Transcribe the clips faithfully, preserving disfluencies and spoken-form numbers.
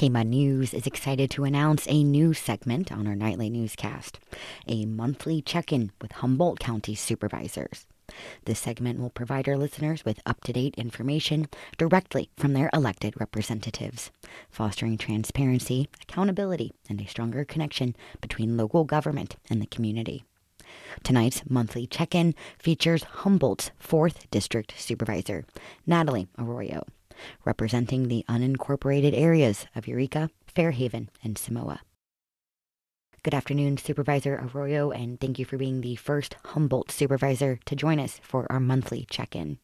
K M U D News is excited to announce a new segment on our nightly newscast, a monthly check-in with Humboldt County supervisors. This segment will provide our listeners with up-to-date information directly from their elected representatives, fostering transparency, accountability, and a stronger connection between local government and the community. Tonight's monthly check-in features Humboldt's fourth District Supervisor, Natalie Arroyo, representing the unincorporated areas of Eureka, Fairhaven, and Samoa. Good afternoon, Supervisor Arroyo, and thank you for being the first Humboldt supervisor to join us for our monthly check-in.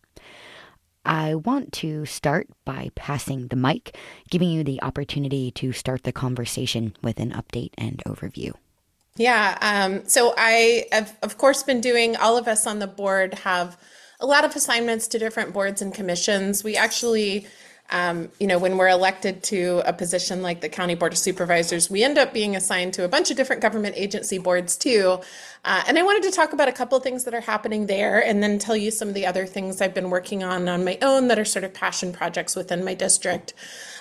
I want to start by passing the mic, giving you the opportunity to start the conversation with an update and overview. Yeah, um, so I have, of course, been doing, all of us on the board have a lot of assignments to different boards and commissions. We actually, um, you know, when we're elected to a position like the County Board of Supervisors, we end up being assigned to a bunch of different government agency boards too. Uh, and I wanted to talk about a couple of things that are happening there and then tell you some of the other things I've been working on on my own that are sort of passion projects within my district.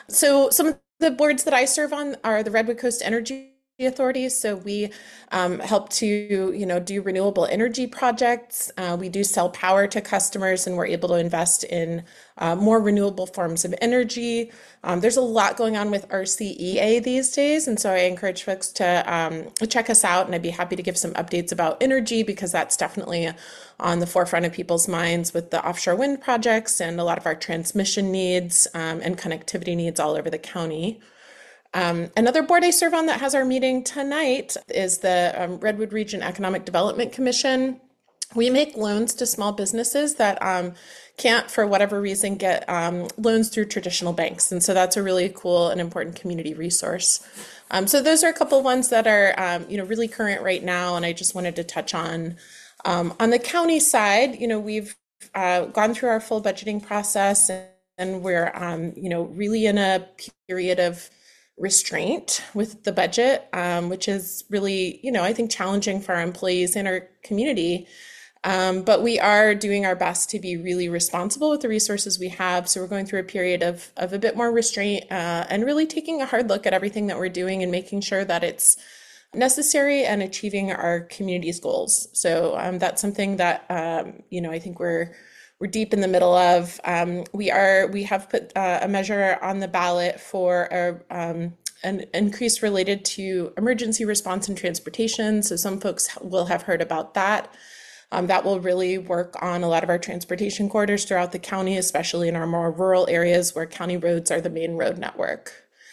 So some of the boards that I serve on are the Redwood Coast Energy Authorities. So we um, help to, you know, do renewable energy projects. Uh, we do sell power to customers, and we're able to invest in uh, more renewable forms of energy. Um, there's a lot going on with R C E A these days, and so I encourage folks to um, check us out, and I'd be happy to give some updates about energy because that's definitely on the forefront of people's minds with the offshore wind projects and a lot of our transmission needs um, and connectivity needs all over the county. Um, another board I serve on that has our meeting tonight is the um, Redwood Region Economic Development Commission. We make loans to small businesses that um, can't, for whatever reason, get um, loans through traditional banks. And so that's a really cool and important community resource. Um, so those are a couple ones that are um, you know, really current right now, and I just wanted to touch on. Um, on the county side, you know, we've uh, gone through our full budgeting process, and, and we're um, you know, really in a period of restraint with the budget, um, which is really, you know, I think challenging for our employees and our community. Um, but we are doing our best to be really responsible with the resources we have. So we're going through a period of, of a bit more restraint uh, and really taking a hard look at everything that we're doing and making sure that it's necessary and achieving our community's goals. So um, that's something that, um, you know, I think we're We're deep in the middle of. Um, we are. We have put uh, a measure on the ballot for a, um, an increase related to emergency response and transportation. So some folks will have heard about that. Um, that will really work on a lot of our transportation corridors throughout the county, especially in our more rural areas where county roads are the main road network.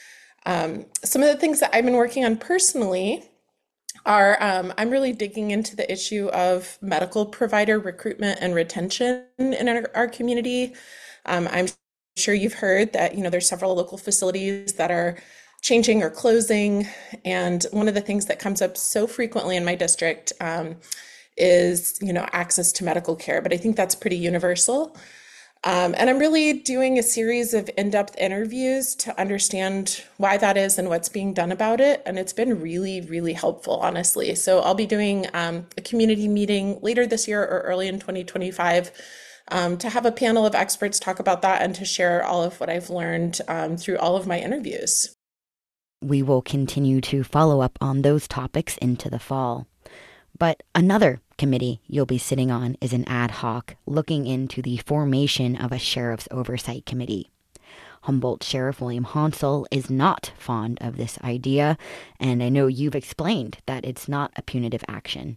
Um, some of the things that I've been working on personally are um, I'm really digging into the issue of medical provider recruitment and retention in our, our community. Um, I'm sure you've heard that, you know, there's several local facilities that are changing or closing. And one of the things that comes up so frequently in my district um, is, you know, access to medical care. But I think that's pretty universal. Um, and I'm really doing a series of in-depth interviews to understand why that is and what's being done about it. And it's been really, really helpful, honestly. So I'll be doing um, a community meeting later this year or early in twenty twenty-five um, to have a panel of experts talk about that and to share all of what I've learned um, through all of my interviews. We will continue to follow up on those topics into the fall. But another committee you'll be sitting on is an ad hoc looking into the formation of a sheriff's oversight committee. Humboldt Sheriff William Hansel is not fond of this idea, and I know you've explained that it's not a punitive action.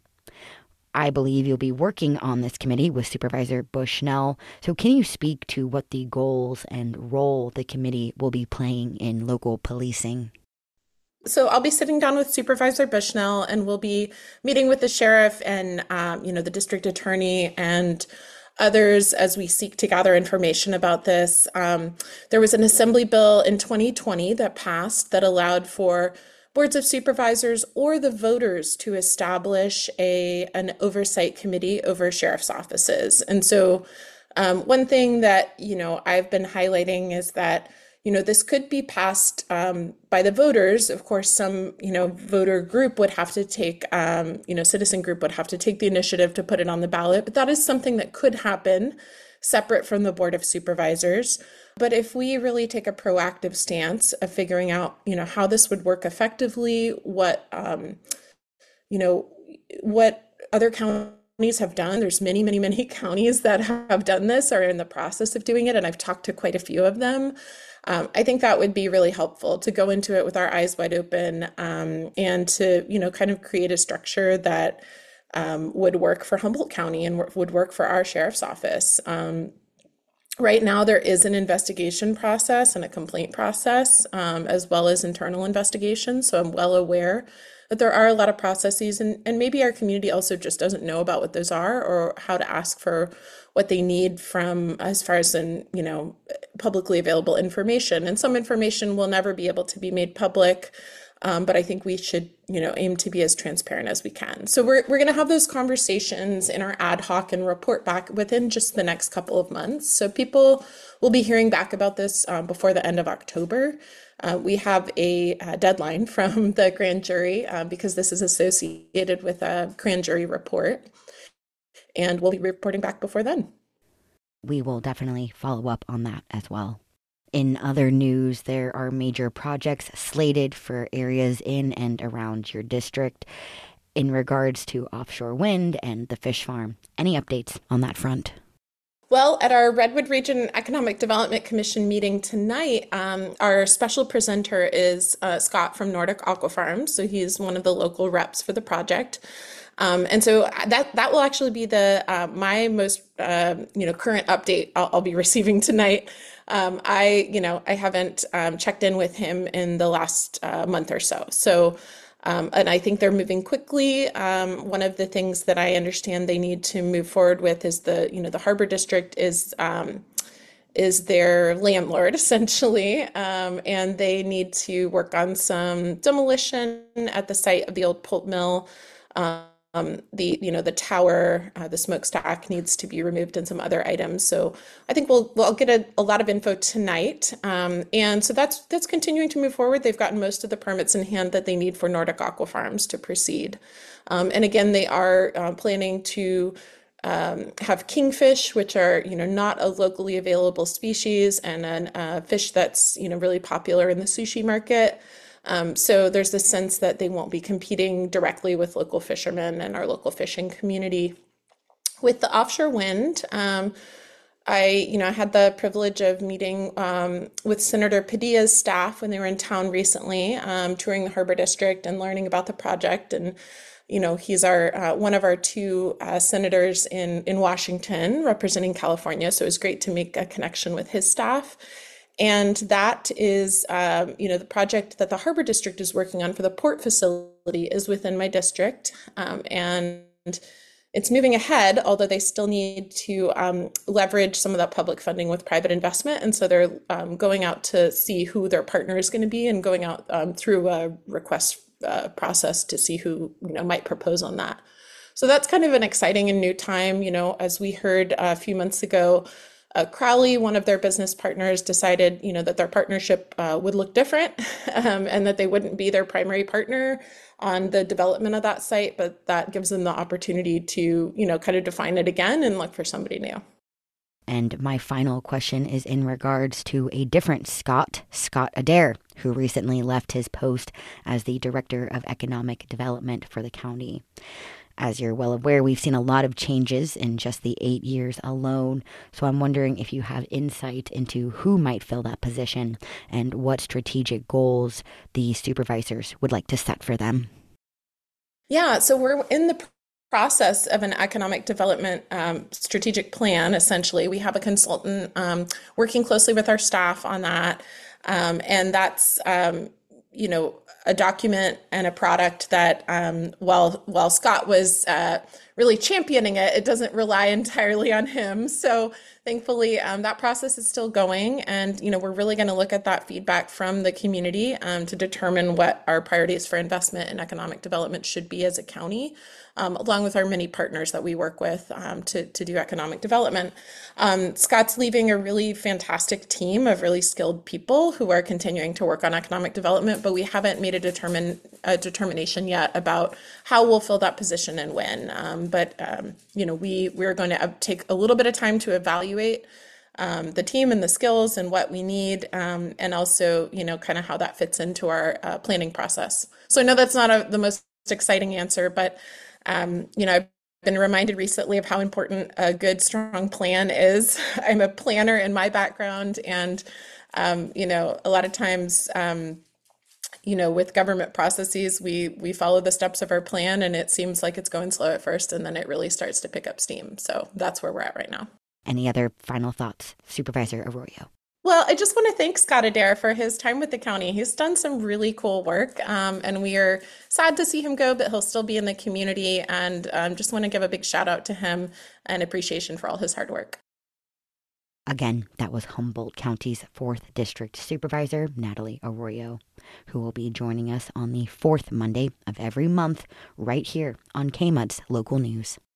I believe you'll be working on this committee with Supervisor Bushnell, so can you speak to what the goals and role the committee will be playing in local policing? So I'll be sitting down with Supervisor Bushnell, and we'll be meeting with the sheriff and, um, you know, the district attorney and others as we seek to gather information about this. Um, there was an assembly bill in twenty twenty that passed that allowed for boards of supervisors or the voters to establish a an oversight committee over sheriff's offices. And so um, one thing that, you know, I've been highlighting is that you know, this could be passed um, by the voters. Of course, some, you know, voter group would have to take, um, you know, citizen group would have to take the initiative to put it on the ballot. But that is something that could happen separate from the Board of Supervisors. But if we really take a proactive stance of figuring out, you know, how this would work effectively, what, um, you know, what other counties have done. There's many, many, many counties that have done this or are in the process of doing it, and I've talked to quite a few of them. Um, I think that would be really helpful to go into it with our eyes wide open, um, and to, you know, kind of create a structure that um, would work for Humboldt County and would work for our sheriff's office. Um, right now, there is an investigation process and a complaint process, um, as well as internal investigations. So I'm well aware that there are a lot of processes, and, and maybe our community also just doesn't know about what those are or how to ask for what they need from, as far as in, you know, publicly available information. And some information will never be able to be made public, um, but I think we should, you know, aim to be as transparent as we can. So we're we're going to have those conversations in our ad hoc and report back within just the next couple of months. So people will be hearing back about this um, before the end of October. Uh, we have a, a deadline from the grand jury uh, because this is associated with a grand jury report, and we'll be reporting back before then. We will definitely follow up on that as well. In other news, there are major projects slated for areas in and around your district in regards to offshore wind and the fish farm. Any updates on that front? Well, at our Redwood Region Economic Development Commission meeting tonight, um, our special presenter is uh, Scott from Nordic Aqua Farms. So he's one of the local reps for the project. Um, and so that that will actually be the uh, my most uh, you know current update I'll, I'll be receiving tonight. Um, I you know I haven't um, checked in with him in the last uh, month or so. So. Um, and I think they're moving quickly. Um, one of the things that I understand they need to move forward with is the, you know, the Harbor District is um, is their landlord essentially, um, and they need to work on some demolition at the site of the old pulp mill. Um, the, you know, the tower, uh, the smokestack needs to be removed and some other items. So I think we'll, we'll get a, a lot of info tonight. Um, and so that's, that's continuing to move forward. They've gotten most of the permits in hand that they need for Nordic Aqua Farms to proceed. Um, and again, they are uh, planning to um, have kingfish, which are, you know, not a locally available species, and a uh, fish that's, you know, really popular in the sushi market. Um, so there's this sense that they won't be competing directly with local fishermen and our local fishing community. With the offshore wind, um, I, you know, had the privilege of meeting um, with Senator Padilla's staff when they were in town recently, um, touring the Harbor District and learning about the project. And, you know, he's our uh, one of our two uh, senators in in Washington representing California. So it was great to make a connection with his staff. And that is, um, you know, the project that the Harbor District is working on for the port facility is within my district. Um, and it's moving ahead, although they still need to um, leverage some of that public funding with private investment. And so they're um, going out to see who their partner is going to be and going out um, through a request uh, process to see who, you know, might propose on that. So that's kind of an exciting and new time. You know, as we heard a few months ago, Uh, Crowley, one of their business partners, decided, you know, that their partnership uh, would look different, um, and that they wouldn't be their primary partner on the development of that site, but that gives them the opportunity to, you know, kind of define it again and look for somebody new. And my final question is in regards to a different Scott, Scott Adair, who recently left his post as the Director of Economic Development for the county. As you're well aware, we've seen a lot of changes in just the eight years alone. So I'm wondering if you have insight into who might fill that position and what strategic goals the supervisors would like to set for them. Yeah, so we're in the process of an economic development um, strategic plan, essentially. We have a consultant um, working closely with our staff on that. Um, and that's, um, you know, a document and a product that um, while while Scott was uh, really championing it, it doesn't rely entirely on him. So thankfully, um, that process is still going. And, you know, we're really going to look at that feedback from the community um, to determine what our priorities for investment and economic development should be as a county, um, along with our many partners that we work with um, to, to do economic development. Um, Scott's leaving a really fantastic team of really skilled people who are continuing to work on economic development, but we haven't made a determine, a determination yet about how we'll fill that position and when. Um, but, um, you know, we, we're going to take a little bit of time to evaluate um, the team and the skills and what we need, um, and also, you know, kind of how that fits into our uh, planning process. So I know that's not a, the most exciting answer, but, um, you know, I've been reminded recently of how important a good, strong plan is. I'm a planner in my background, and, um, you know, a lot of times, um, you know, with government processes, we we follow the steps of our plan, and it seems like it's going slow at first, and then it really starts to pick up steam. So that's where we're at right now. Any other final thoughts, Supervisor Arroyo? Well, I just want to thank Scott Adair for his time with the county. He's done some really cool work, um, and we are sad to see him go, but he'll still be in the community. And um, just want to give a big shout out to him and appreciation for all his hard work. Again, that was Humboldt County's fourth District Supervisor, Natalie Arroyo, who will be joining us on the fourth Monday of every month right here on K M U D's Local News.